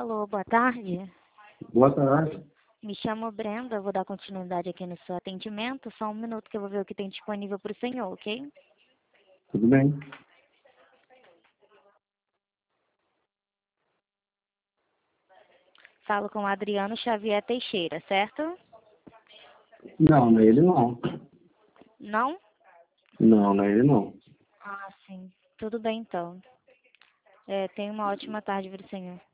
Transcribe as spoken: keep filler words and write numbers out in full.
Alô, boa tarde. Boa tarde. Me chamo Brenda, vou dar continuidade aqui no seu atendimento. Só um minuto que eu vou ver o que tem disponível para o senhor, ok? Tudo bem? Falo com Adriano Xavier Teixeira, certo? Não, não é ele não. Não? Não, não é ele não. Ah, sim. Tudo bem, então. É, tenha uma ótima tarde para o senhor.